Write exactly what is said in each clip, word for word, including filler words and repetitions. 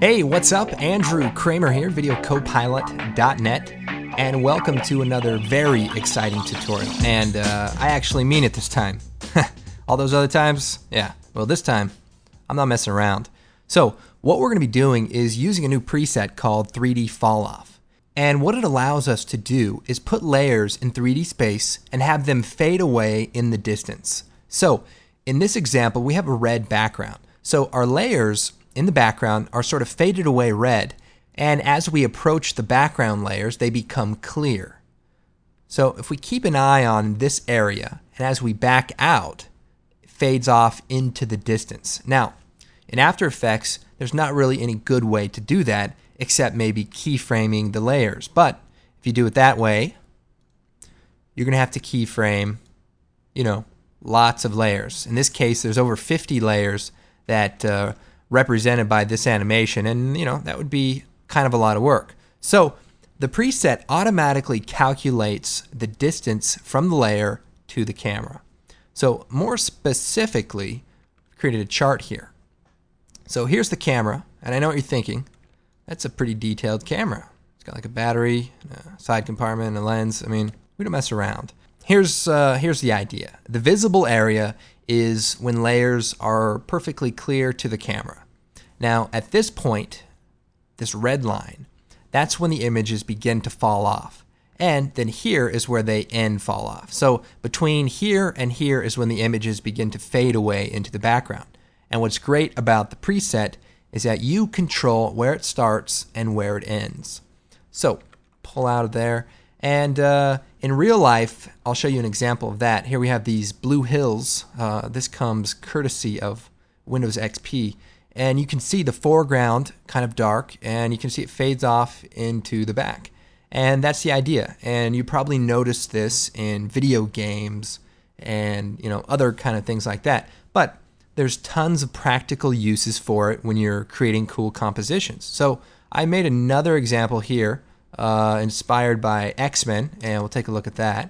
Hey, what's up? Andrew Kramer here, video copilot dot net, and welcome to another very exciting tutorial. And uh, I actually mean it this time. All those other times, yeah, well this time, I'm not messing around. So what we're gonna be doing is using a new preset called three D Falloff. And what it allows us to do is put layers in three D space and have them fade away in the distance. So in this example, we have a red background. So our layers in the background are sort of faded away red, and as we approach the background layers, they become clear. So if we keep an eye on this area, and as we back out, it fades off into the distance. Now, in After Effects, there's not really any good way to do that, except maybe keyframing the layers. But if you do it that way, you're gonna have to keyframe, you know, lots of layers. In this case, there's over fifty layers that uh, represented by this animation, and you know that would be kind of a lot of work. So the preset automatically calculates the distance from the layer to the camera. So more specifically, I've created a chart here. So here's the camera, and I know what you're thinking. That's a pretty detailed camera. It's got like a battery, a side compartment, and a lens. I mean, we don't mess around. Here's uh, here's the idea. The visible area is when layers are perfectly clear to the camera. Now, at this point, this red line, that's when the images begin to fall off. And then here is where they end fall off. So between here and here is when the images begin to fade away into the background. And what's great about the preset is that you control where it starts and where it ends. So pull out of there. And uh, in real life, I'll show you an example of that. Here we have these blue hills. Uh, this comes courtesy of Windows X P. And you can see the foreground kind of dark, and you can see it fades off into the back. And that's the idea. And you probably noticed this in video games and you know other kind of things like that. But there's tons of practical uses for it when you're creating cool compositions. So I made another example here. Uh, inspired by X-Men, and we'll take a look at that.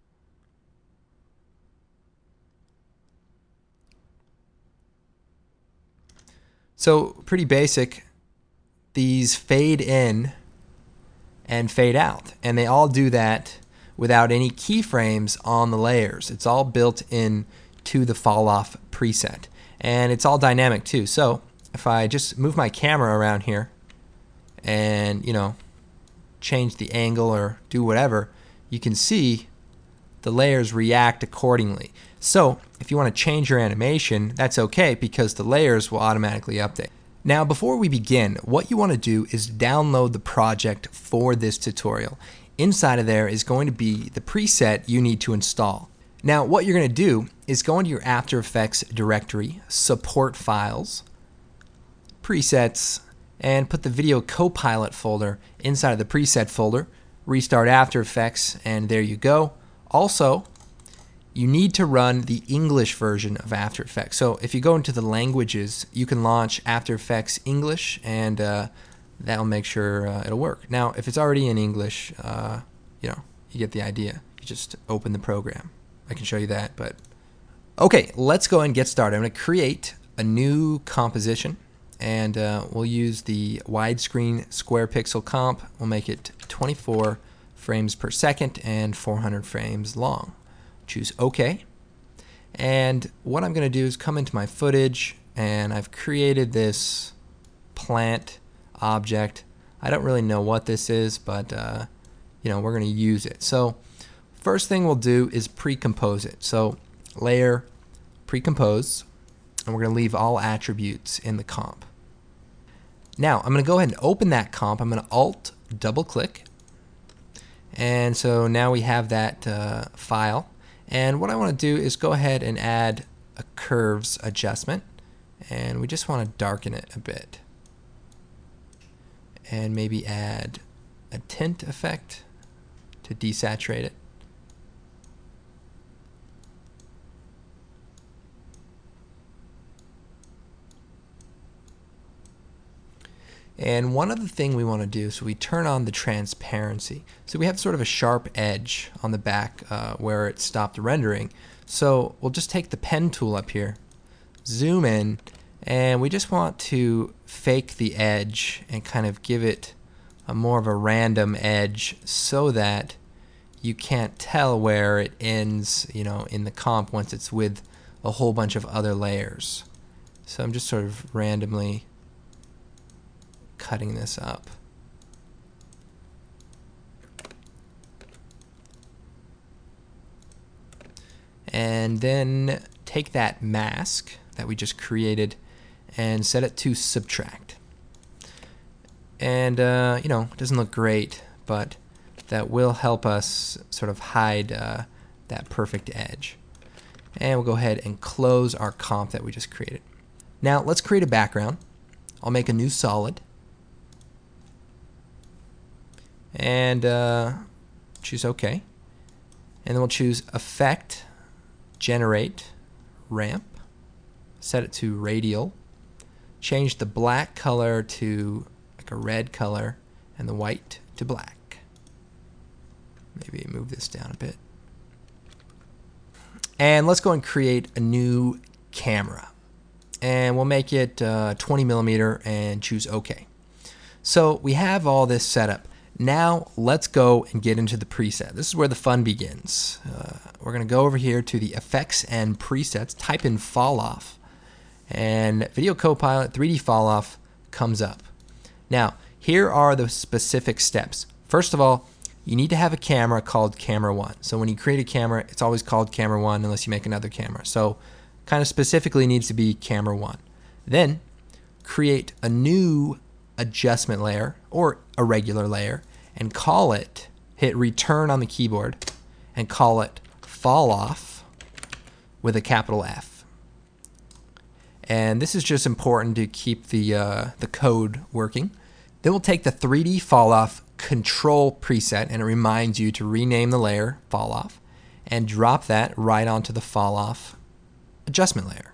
So pretty basic. These fade in and fade out, and they all do that without any keyframes on the layers. It's all built in to the Falloff preset, and it's all dynamic too. So if I just move my camera around here and you know change the angle or do whatever, you can see the layers react accordingly. So if you want to change your animation, that's okay because the layers will automatically update. Now before we begin, what you want to do is download the project for this tutorial. Inside of there is going to be the preset you need to install. Now what you're going to do is go into your After Effects directory, support files, presets, and put the Video Copilot folder inside of the preset folder, restart After Effects, and there you go. Also, you need to run the English version of After Effects. So if you go into the languages, you can launch After Effects English, and uh, that'll make sure uh, it'll work. Now, if it's already in English, uh, you know, you get the idea. You just open the program. I can show you that, but okay, let's go and get started. I'm going to create a new composition. And uh, we'll use the widescreen square pixel comp. We'll make it twenty-four frames per second and four hundred frames long. Choose OK. And what I'm going to do is come into my footage, and I've created this plant object. I don't really know what this is, but uh, you know we're going to use it. So first thing we'll do is pre-compose it. So layer, pre-compose. And we're going to leave all attributes in the comp. Now I'm going to go ahead and open that comp. I'm going to Alt double click, and so now we have that uh, file. And what I want to do is go ahead and add a curves adjustment, and we just want to darken it a bit, and maybe add a tint effect to desaturate it. And one other thing we want to do is we turn on the transparency. So we have sort of a sharp edge on the back uh, where it stopped rendering. So we'll just take the pen tool up here, zoom in, And we just want to fake the edge and kind of give it a more of a random edge so that you can't tell where it ends, you know, in the comp once it's with a whole bunch of other layers. So I'm just sort of randomly cutting this up. And then take that mask that we just created and set it to subtract. And uh, you know, it doesn't look great, but that will help us sort of hide uh, that perfect edge. And we'll go ahead and close our comp that we just created. Now let's create a background. I'll make a new solid and uh, choose OK. And then we'll choose Effect, Generate, Ramp, set it to Radial, change the black color to like a red color and the white to black. Maybe move this down a bit. And let's go and create a new camera. And we'll make it uh, twenty millimeter and choose OK. So we have all this set up. Now let's go and get into the preset. This is where the fun begins. Uh, we're going to go over here to the effects and presets, type in fall off, and Video Copilot three D fall off comes up. Now here are the specific steps. First of all, you need to have a camera called camera one. So when you create a camera, it's always called camera one unless you make another camera. So kind of specifically needs to be camera one. Then create a new adjustment layer or a regular layer and call it, hit return on the keyboard and call it fall off with a capital F. And this is just important to keep the, uh, the code working. Then we'll take the three D fall off control preset, and it reminds you to rename the layer fall off and drop that right onto the fall off adjustment layer.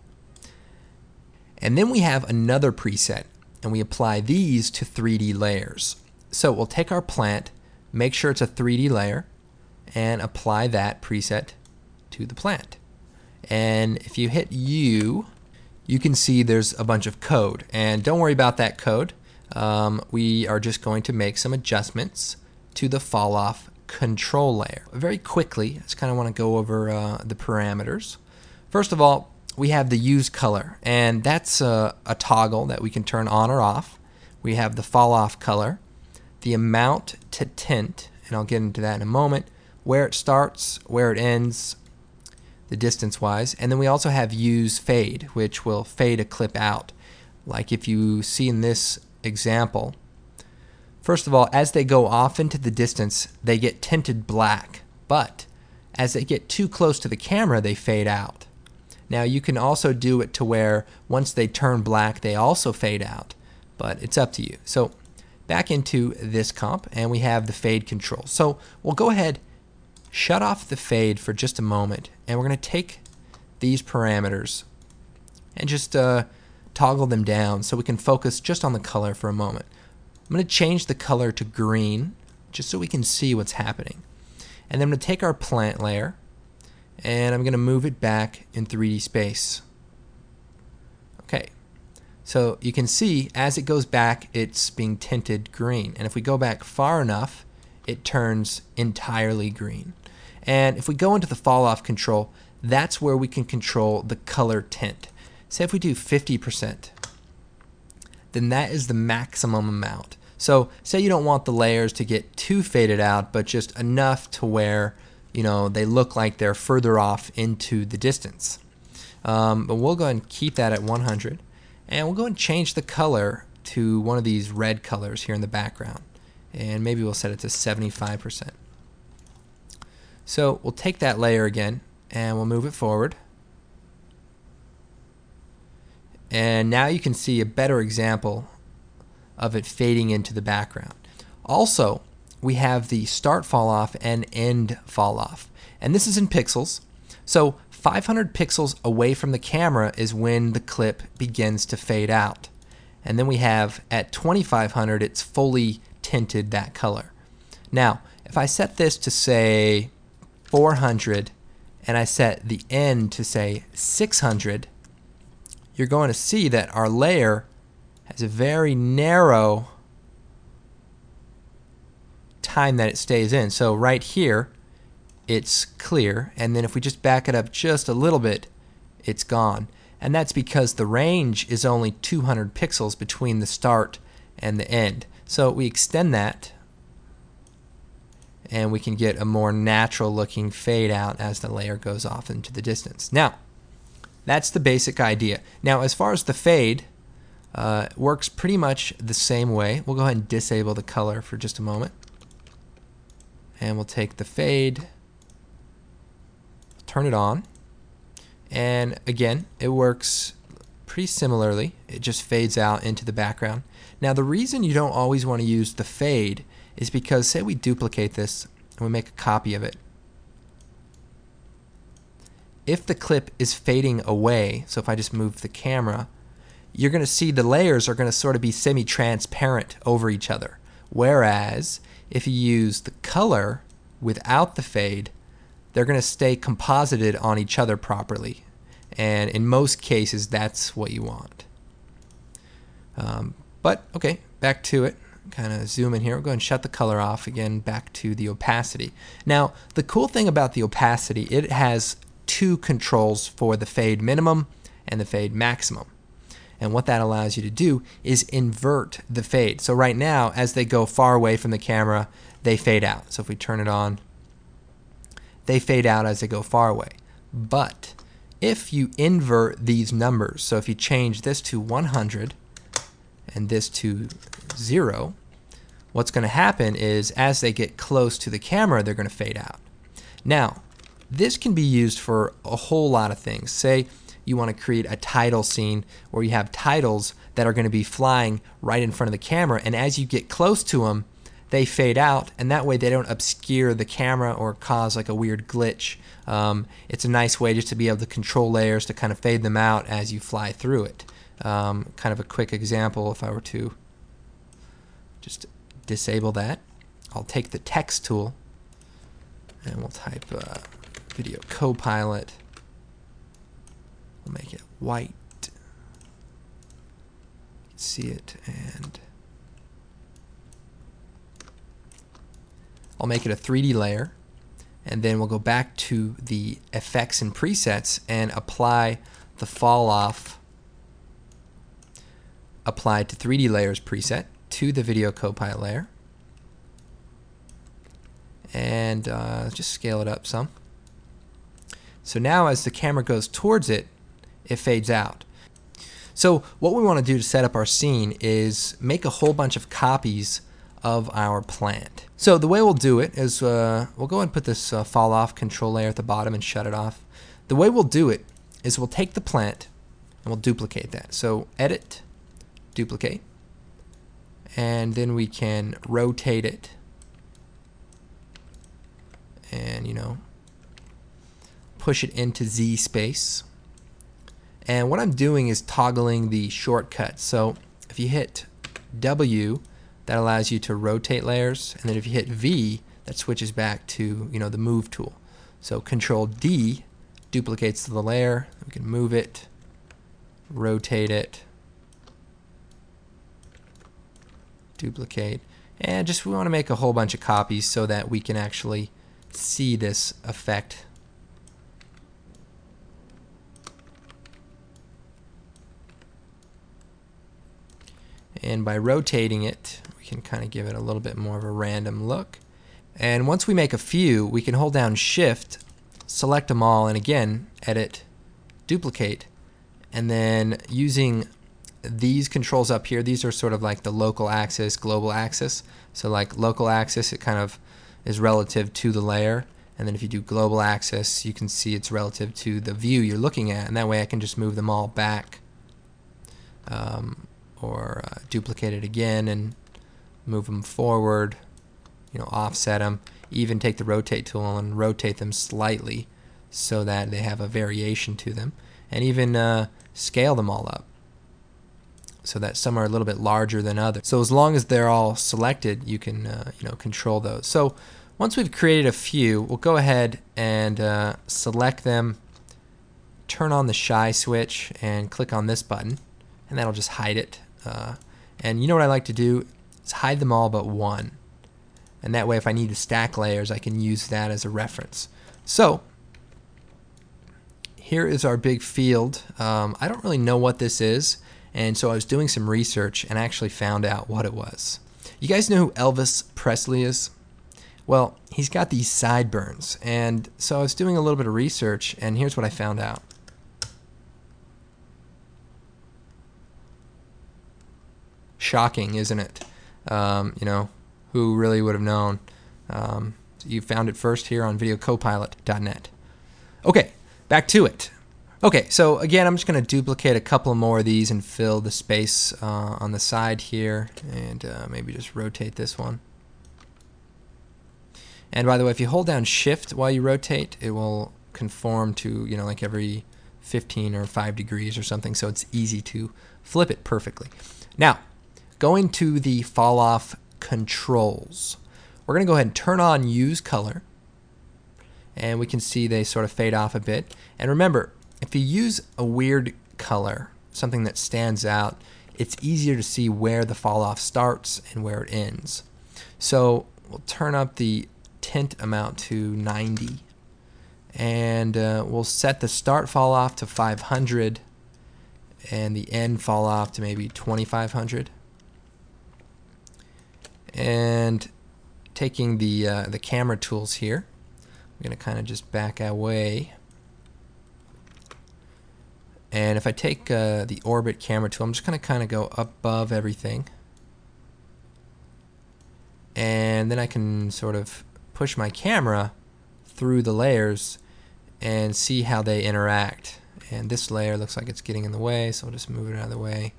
And then we have another preset, and we apply these to three D layers. So we'll take our plant, make sure it's a three D layer, and apply that preset to the plant. And if you hit U, you can see there's a bunch of code. And don't worry about that code. Um, we are just going to make some adjustments to the fall off control layer. Very quickly, I just kind of want to go over uh, the parameters. First of all, we have the use color, and that's a, a toggle that we can turn on or off. We have the fall off color, the amount to tint, and I'll get into that in a moment, where it starts, where it ends, the distance wise, and then we also have use fade, which will fade a clip out. Like if you see in this example, first of all, as they go off into the distance, they get tinted black, but as they get too close to the camera, they fade out. Now you can also do it to where once they turn black, they also fade out, but it's up to you. So back into this comp, and we have the fade control. So we'll go ahead, shut off the fade for just a moment, and we're going to take these parameters and just uh, toggle them down so we can focus just on the color for a moment. I'm going to change the color to green just so we can see what's happening. And then I'm going to take our plant layer and I'm going to move it back in three D space. Okay, so you can see as it goes back, it's being tinted green. And if we go back far enough, it turns entirely green. And if we go into the fall off control, that's where we can control the color tint. Say if we do fifty percent, then that is the maximum amount. So say you don't want the layers to get too faded out, but just enough to where, you know, they look like they're further off into the distance. Um, but we'll go ahead and keep that at one hundred, and we'll go and change the color to one of these red colors here in the background, and maybe we'll set it to seventy-five percent. So we'll take that layer again and we'll move it forward. And now you can see a better example of it fading into the background. Also, we have the start fall off and end fall off. And this is in pixels. So five hundred pixels away from the camera is when the clip begins to fade out. And then we have at twenty-five hundred, it's fully tinted that color. Now, if I set this to say four hundred and I set the end to say six hundred, you're going to see that our layer has a very narrow time that it stays in. So right here, it's clear, and then if we just back it up just a little bit, it's gone. And that's because the range is only two hundred pixels between the start and the end. So we extend that, and we can get a more natural looking fade out as the layer goes off into the distance. Now, that's the basic idea. Now, as far as the fade, uh, it works pretty much the same way. We'll go ahead and disable the color for just a moment. And we'll take the fade, turn it on, and again, it works pretty similarly. It just fades out into the background. Now, the reason you don't always want to use the fade is because, say we duplicate this and we make a copy of it. If the clip is fading away, so if I just move the camera, you're going to see the layers are going to sort of be semi-transparent over each other. Whereas if you use the color without the fade, they're going to stay composited on each other properly. And in most cases, that's what you want. Um, but, okay, back to it. Kind of zoom in here. We'll go ahead and shut the color off. Again, back to the opacity. Now, the cool thing about the opacity, it has two controls for the fade minimum and the fade maximum. And what that allows you to do is invert the fade. So right now, as they go far away from the camera, they fade out. So if we turn it on, they fade out as they go far away. But if you invert these numbers, so if you change this to one hundred and this to zero, what's going to happen is as they get close to the camera, they're going to fade out. Now, this can be used for a whole lot of things. Say you want to create a title scene where you have titles that are going to be flying right in front of the camera, and as you get close to them, they fade out, and that way they don't obscure the camera or cause like a weird glitch. Um, it's a nice way just to be able to control layers to kind of fade them out as you fly through it. Um, kind of a quick example, if I were to just disable that, I'll take the text tool and we'll type uh, Video Copilot. We'll make it white. You can see it, and I'll make it a three D layer, and then we'll go back to the effects and presets and apply the fall off applied to three D layers preset to the Video Copilot layer, and uh, just scale it up some. So now as the camera goes towards it, it fades out. So what we want to do to set up our scene is make a whole bunch of copies of our plant. So the way we'll do it is uh, we'll go and put this uh, fall off control layer at the bottom and shut it off. The way we'll do it is we'll take the plant and we'll duplicate that. So edit, duplicate, and then we can rotate it and, you know, push it into Z space. And what I'm doing is toggling the shortcut. So if you hit W, that allows you to rotate layers, and then if you hit V, that switches back to, you know, the move tool. So Control D duplicates the layer. We can move it, rotate it, duplicate, and just we want to make a whole bunch of copies so that we can actually see this effect. And by rotating it, we can kind of give it a little bit more of a random look. And once we make a few, we can hold down Shift, select them all, and again, edit, duplicate. And then using these controls up here, these are sort of like the local axis, global axis. So like local axis, it kind of is relative to the layer. And then if you do global axis, you can see it's relative to the view you're looking at. And that way I can just move them all back. Um, or uh, duplicate it again and move them forward, you know, offset them, even take the rotate tool and rotate them slightly so that they have a variation to them, and even uh, scale them all up so that some are a little bit larger than others. So as long as they're all selected, you can uh, you know, control those. So once we've created a few, we'll go ahead and uh, select them, turn on the shy switch and click on this button, and that'll just hide it. Uh, and you know what I like to do is hide them all but one. And that way if I need to stack layers, I can use that as a reference. So here is our big field. Um, I don't really know what this is, and so I was doing some research and actually found out what it was. You guys know who Elvis Presley is? Well, he's got these sideburns, and so I was doing a little bit of research, and here's what I found out. Shocking, isn't it? Um, you know, who really would have known? Um, so you found it first here on video copilot dot net. Okay, back to it. Okay, so again, I'm just going to duplicate a couple more of these and fill the space uh, on the side here, and uh, maybe just rotate this one. And by the way, if you hold down Shift while you rotate, it will conform to, you know, like every fifteen or five degrees or something, so it's easy to flip it perfectly. Now, going to the fall off controls. We're going to go ahead and turn on Use Color, and we can see they sort of fade off a bit. And remember, if you use a weird color, something that stands out, it's easier to see where the fall off starts and where it ends. So we'll turn up the tint amount to ninety, and uh, we'll set the start fall off to five hundred and the end fall off to maybe twenty-five hundred. And taking the uh, the camera tools here, I'm going to kind of just back away. And if I take uh, the orbit camera tool, I'm just going to kind of go above everything. And then I can sort of push my camera through the layers and see how they interact. And this layer looks like it's getting in the way, so I'll just move it out of the way.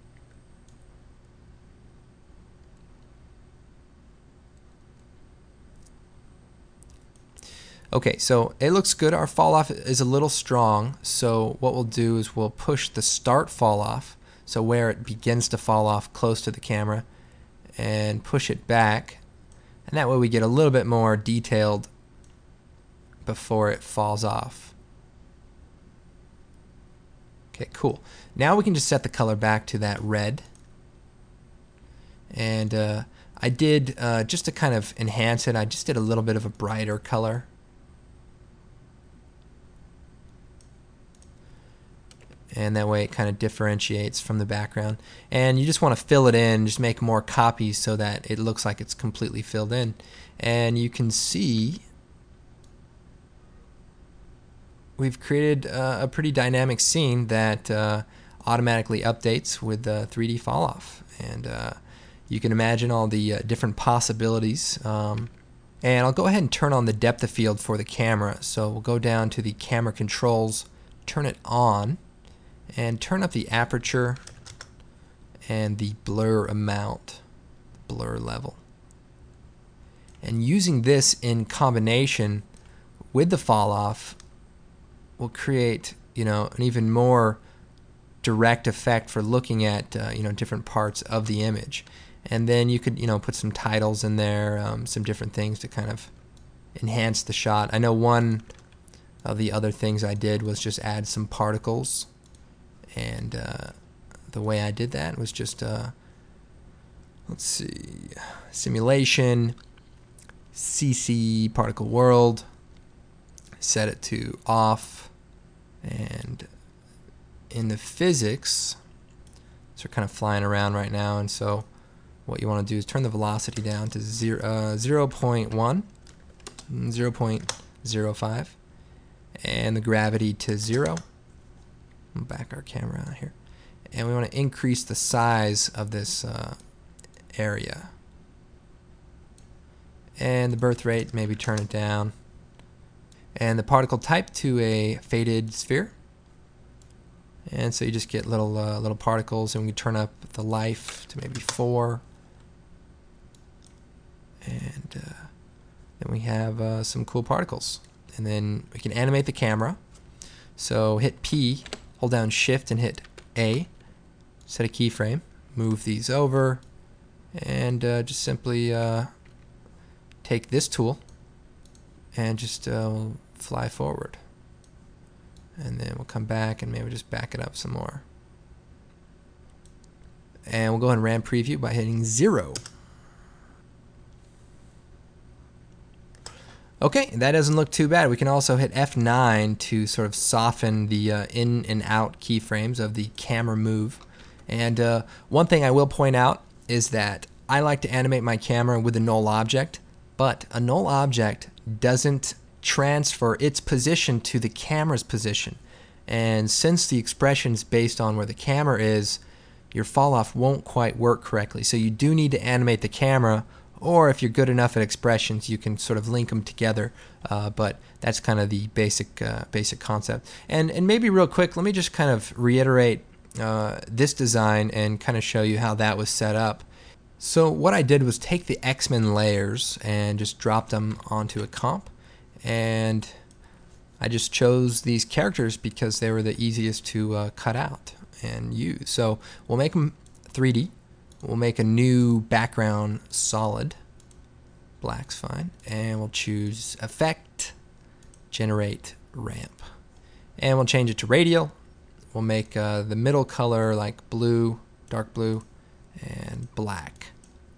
Okay, so it looks good. Our fall off is a little strong, so what we'll do is we'll push the start fall off, so where it begins to fall off close to the camera, and push it back, and that way we get a little bit more detailed before it falls off. Okay, cool. Now we can just set the color back to that red, and uh, I did, uh, just to kind of enhance it, I just did a little bit of a brighter color. And that way it kind of differentiates from the background. And you just want to fill it in, just make more copies so that it looks like it's completely filled in. And you can see we've created uh, a pretty dynamic scene that uh, automatically updates with uh, three D fall off. And uh, you can imagine all the uh, different possibilities. Um, and I'll go ahead and turn on the depth of field for the camera. So we'll go down to the camera controls, turn it on, and turn up the aperture and the blur amount, blur level. And using this in combination with the fall off will create, you know, an even more direct effect for looking at uh, you know, different parts of the image. And then you could, you know, put some titles in there, um, some different things to kind of enhance the shot. I know one of the other things I did was just add some particles. And uh, the way I did that was just, uh, let's see, simulation, C C particle world, set it to off, and in the physics, so we're kind of flying around right now, and so what you want to do is turn the velocity down to zero, uh, zero point one, zero point zero five, and the gravity to zero. Back our camera out here, and we want to increase the size of this uh, area, and the birth rate, maybe turn it down, and the particle type to a faded sphere. And so you just get little uh, little particles, and we turn up the life to maybe four, and uh, then we have uh, some cool particles. And then we can animate the camera. So hit P, hold down Shift and hit A, set a keyframe, move these over, and uh, just simply uh, take this tool and just uh, fly forward. And then we'll come back and maybe just back it up some more. And we'll go ahead and RAM preview by hitting zero. Okay, that doesn't look too bad. We can also hit F nine to sort of soften the uh, in and out keyframes of the camera move. And uh, one thing I will point out is that I like to animate my camera with a null object, but a null object doesn't transfer its position to the camera's position. And since the expression is based on where the camera is, your fall off won't quite work correctly. So you do need to animate the camera, or if you're good enough at expressions, you can sort of link them together. Uh, but that's kind of the basic uh, basic concept. And and maybe real quick, let me just kind of reiterate uh, this design and kind of show you how that was set up. So what I did was take the X-Men layers and just drop them onto a comp, and I just chose these characters because they were the easiest to uh, cut out and use. So we'll make them three D. We'll make a new background solid. Black's fine. And we'll choose Effect, Generate Ramp. And we'll change it to Radial. We'll make uh, the middle color like blue, dark blue, and black.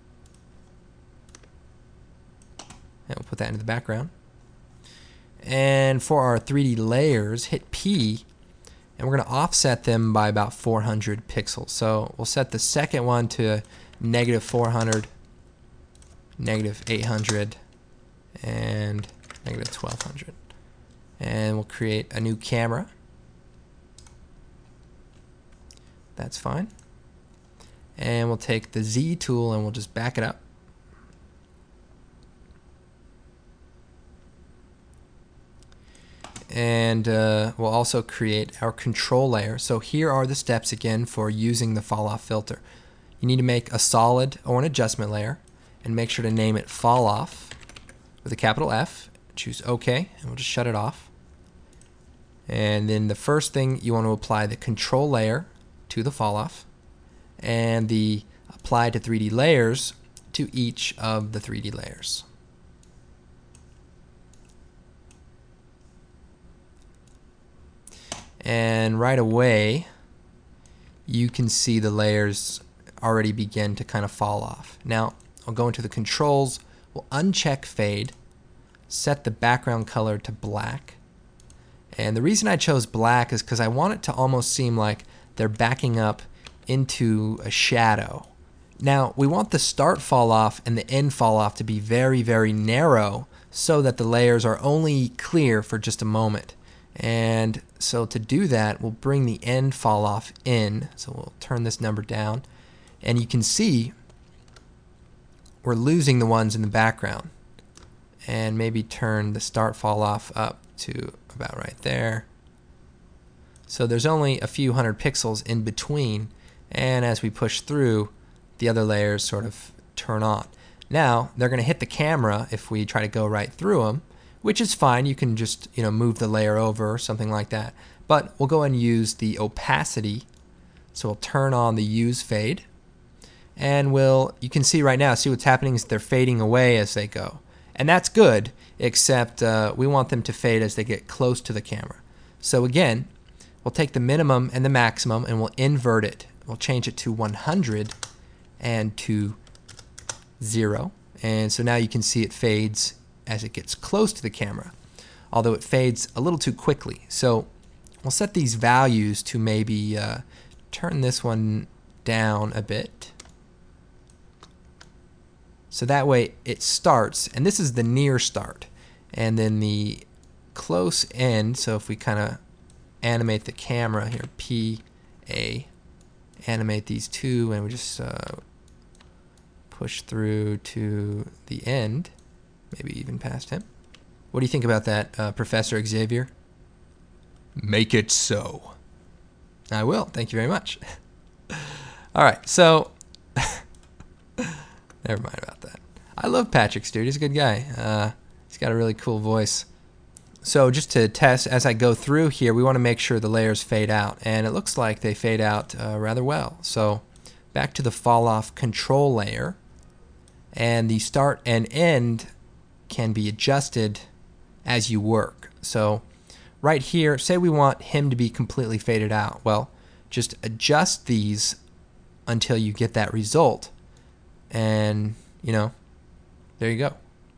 And we'll put that into the background. And for our three D layers, hit P, and we're going to offset them by about four hundred pixels. So we'll set the second one to negative four hundred, negative eight hundred, and negative twelve hundred. And we'll create a new camera. That's fine. And we'll take the Z tool and we'll just back it up. And uh, we'll also create our control layer. So here are the steps again for using the fall off filter. You need to make a solid or an adjustment layer and make sure to name it fall off with a capital F. Choose OK, and we'll just shut it off. And then the first thing, you want to apply the control layer to the fall off, and the apply to three D layers to each of the three D layers. And right away, you can see the layers already begin to kind of fall off. Now, I'll go into the controls, we'll uncheck fade, set the background color to black. And the reason I chose black is because I want it to almost seem like they're backing up into a shadow. Now, we want the start fall off and the end fall off to be very, very narrow so that the layers are only clear for just a moment. And so to do that, we'll bring the end fall off in. So we'll turn this number down. And you can see we're losing the ones in the background. And maybe turn the start fall off up to about right there. So there's only a few hundred pixels in between. And as we push through, the other layers sort of turn on. Now, they're going to hit the camera if we try to go right through them, which is fine. You can just, you know, move the layer over or something like that. But we'll go and use the opacity. So we'll turn on the use fade. And we'll, you can see right now, see what's happening is they're fading away as they go. And that's good, except uh, we want them to fade as they get close to the camera. So again, we'll take the minimum and the maximum and we'll invert it. We'll change it to one hundred and to zero. And so now you can see it fades as it gets close to the camera, although it fades a little too quickly. So we'll set these values to maybe uh, turn this one down a bit. So that way it starts, and this is the near start, and then the close end. So if we kind of animate the camera here, P, A, animate these two, and we just uh, push through to the end. Maybe even past him. What do you think about that, uh, Professor Xavier? Make it so. I will. Thank you very much. All right, so never mind about that. I love Patrick Stewart. He's a good guy. Uh, he's got a really cool voice. So just to test, as I go through here, we want to make sure the layers fade out, and it looks like they fade out uh, rather well. So back to the fall off control layer, and the start and end can be adjusted as you work. So right here, say we want him to be completely faded out. Well, just adjust these until you get that result. And, you know, there you go.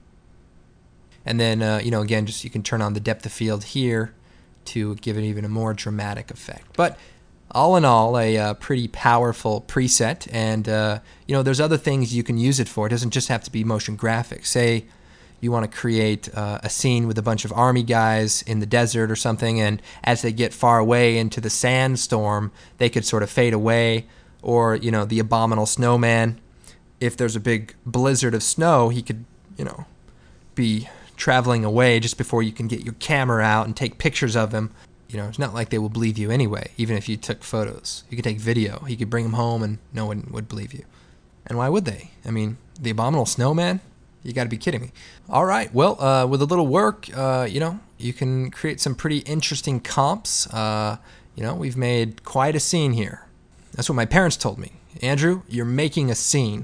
And then, uh, you know, again, just you can turn on the depth of field here to give it even a more dramatic effect. But all in all, a uh, pretty powerful preset. And, uh, you know, there's other things you can use it for. It doesn't just have to be motion graphics. Say you want to create uh, a scene with a bunch of army guys in the desert or something, and as they get far away into the sandstorm, they could sort of fade away. Or, you know, the abominable snowman. If there's a big blizzard of snow, he could, you know, be traveling away just before you can get your camera out and take pictures of him. You know, it's not like they will believe you anyway, even if you took photos. You could take video. You could bring him home and no one would believe you. And why would they? I mean, the abominable snowman? You got to be kidding me. All right, well, uh, with a little work, uh, you know, you can create some pretty interesting comps. Uh, you know, we've made quite a scene here. That's what my parents told me. Andrew, you're making a scene.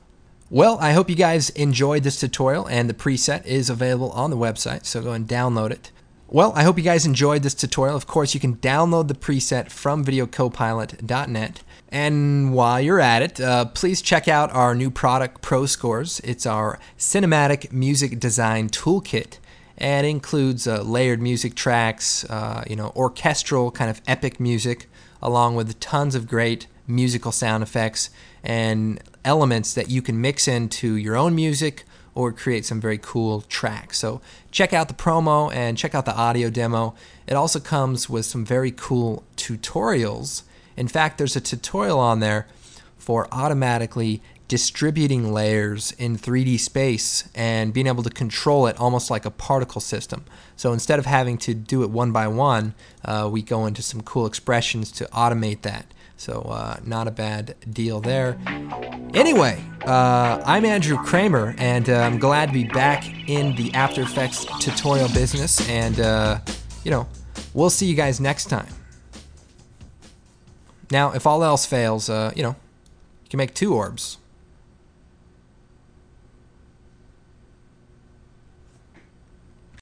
Well, I hope you guys enjoyed this tutorial, and the preset is available on the website, so go and download it. Well, I hope you guys enjoyed this tutorial. Of course, you can download the preset from video copilot dot net. And while you're at it, uh, please check out our new product, ProScores. It's our cinematic music design toolkit, and it includes uh, layered music tracks, uh, you know, orchestral kind of epic music, along with tons of great musical sound effects and elements that you can mix into your own music or create some very cool tracks. So check out the promo and check out the audio demo. It also comes with some very cool tutorials. In fact, there's a tutorial on there for automatically distributing layers in three D space and being able to control it almost like a particle system. So instead of having to do it one by one, uh, we go into some cool expressions to automate that. So uh, not a bad deal there. Anyway, uh, I'm Andrew Kramer, and uh, I'm glad to be back in the After Effects tutorial business. And, uh, you know, we'll see you guys next time. Now, if all else fails, uh, you know, you can make two orbs.